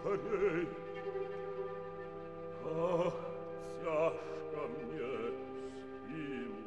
скорей. Ах, тяжко мне силу.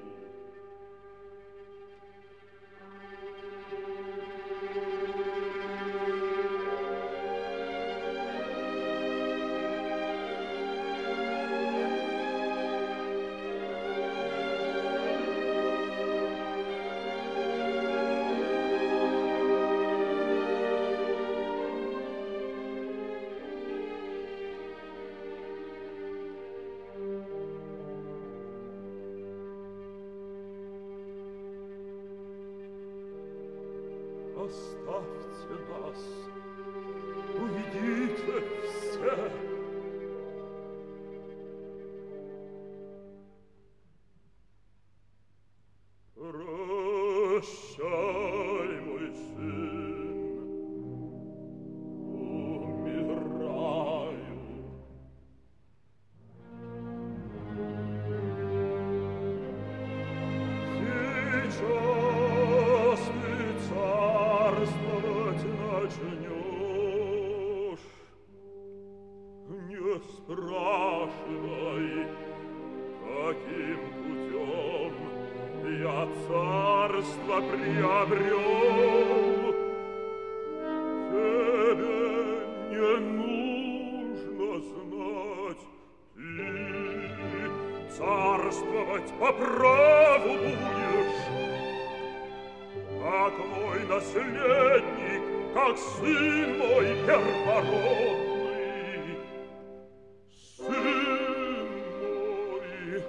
Оставьте нас, уйдите все. Прощай, мой сын, умираю. Сейчас ты царствовать начнешь. Не спрашивай, каким путем я царство приобрел. Тебе не нужно знать, ты царствовать по праву будешь, как мой наследник, как сын мой первородный. Сын мой,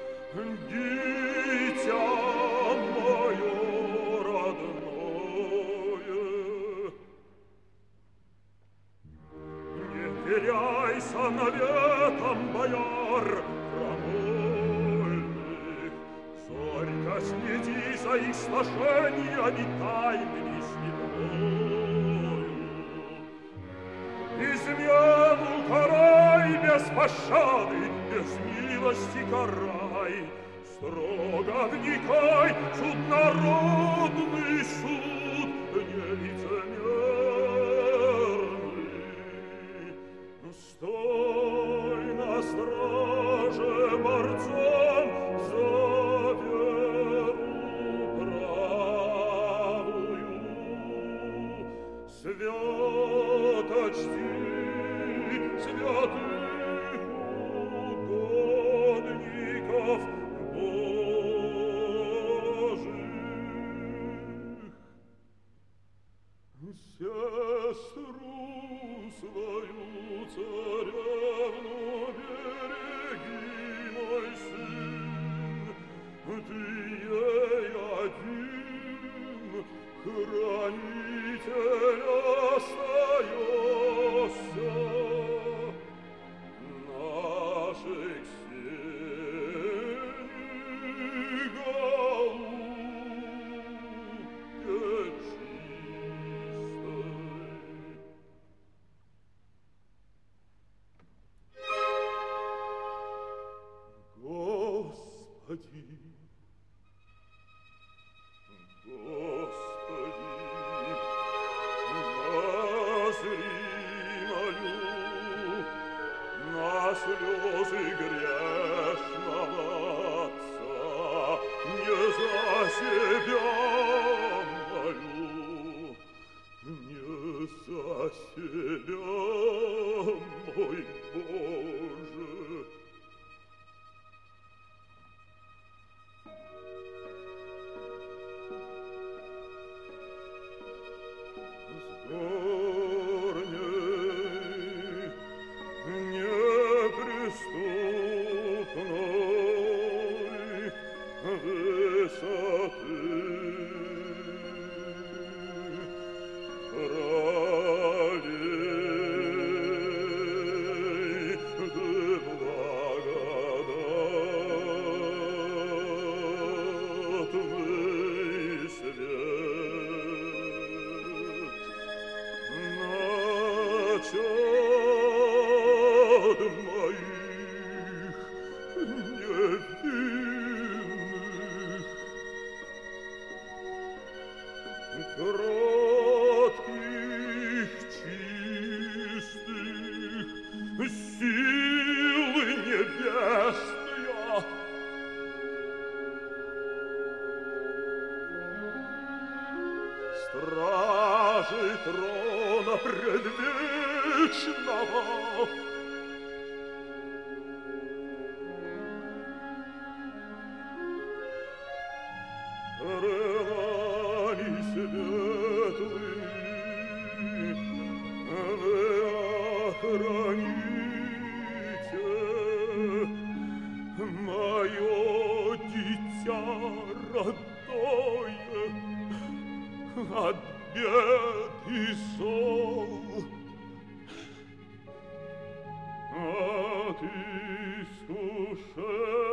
дитя мое родное, не теряйся наветом, бояр крамольных, зорько следи за их сношениями тайными с едвою. Измену карай без пощады, без милости карай, строго вникай, суд народный, суд нелицемерный. Стой на страже борцом за веру правую, свято чти святых угодников Божих. Сестру свою царевну береги, мой сын, ты ей один хранитель остаешься. Наших сеней голубке чистой. Господи, Господи, назри молю на слезы грешного отца, не за себя молю, не за себя, мой Боже. Горней, неприступной высоты пролей ты благодатный свет. Чад моих невинных, кротких, чистых, крылами светлыми вы охраните мое дитя родное от бед и зол, от искушений.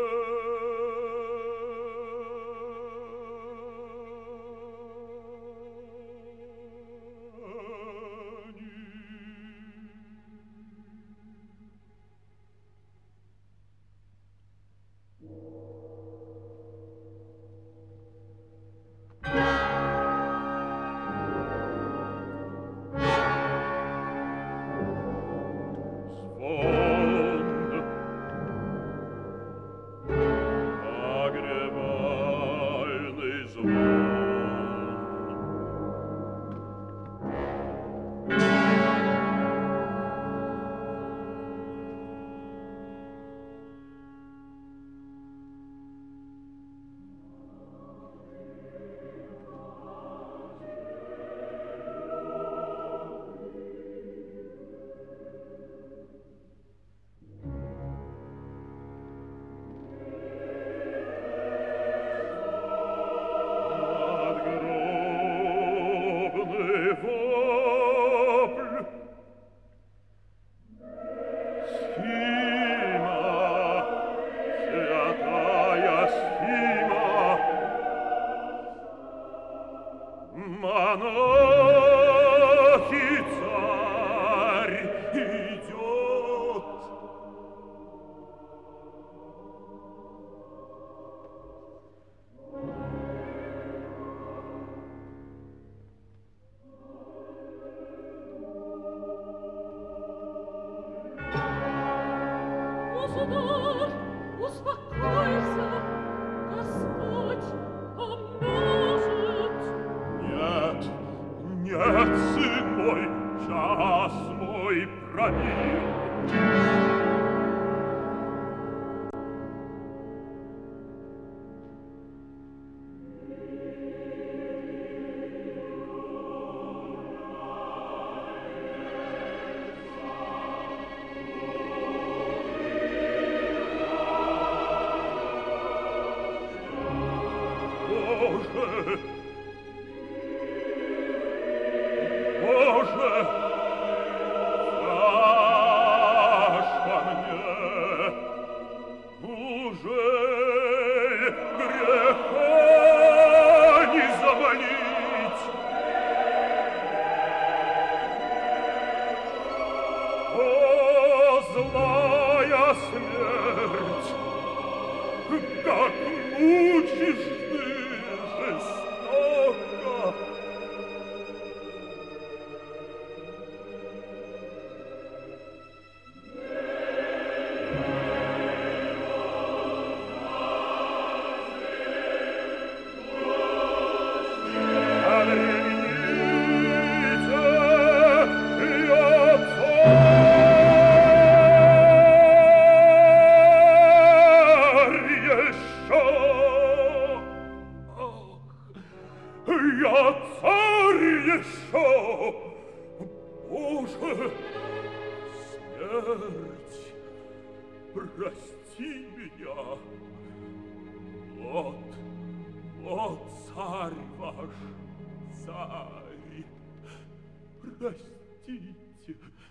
Простите,